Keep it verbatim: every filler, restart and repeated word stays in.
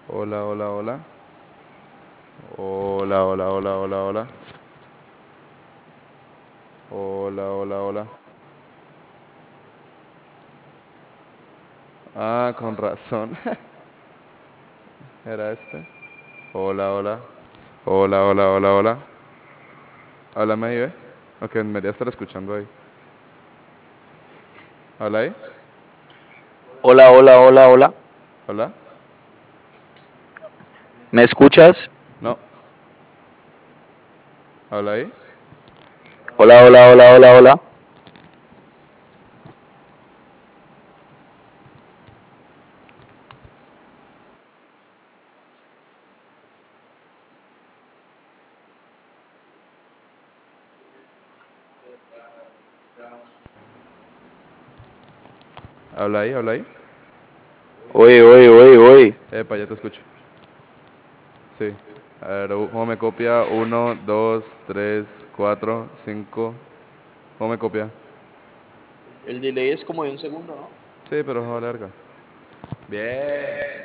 Hola, hola, hola. Hola, hola, hola, hola, hola. Hola, hola, hola. Ah, con razón. Era este. Hola, hola. Hola, hola, hola, hola. Háblame ahí, ¿ve? Ok, me debería estar escuchando ahí. ¿Habla ahí? Hola, hola, hola, hola. ¿Hola? ¿Me escuchas? No. ¿Habla ahí? Hola, hola, hola, hola, hola. ¿Habla ahí? ¿Habla ahí? Oye, oye, oye, oye. Epa, ya te escucho. Sí. A ver, u- ¿cómo me copia? Uno, dos, tres, cuatro, cinco. ¿Cómo me copia? El delay es como de un segundo, ¿no? Sí, pero es larga. Bien.